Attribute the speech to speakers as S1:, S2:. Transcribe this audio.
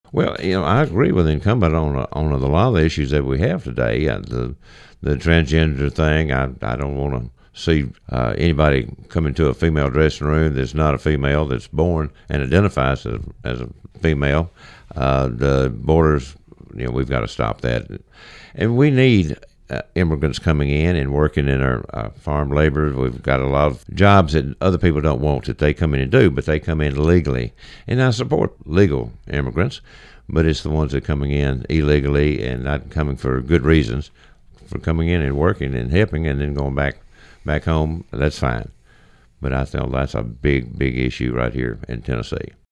S1: Well, I agree with the incumbent on a lot of the issues that we have today. The transgender thing, I don't want to see anybody come into a female dressing room that's not a female, that's born and identifies as a female. The borders, we've got to stop that. And we need immigrants coming in and working in our farm labor. We've got a lot of jobs that other people don't want that they come in and do, but they come in legally. And I support legal immigrants, but it's the ones that are coming in illegally and not coming for good reasons, for coming in and working and helping and then going back home. That's fine. But I think that's a big issue right here in Tennessee.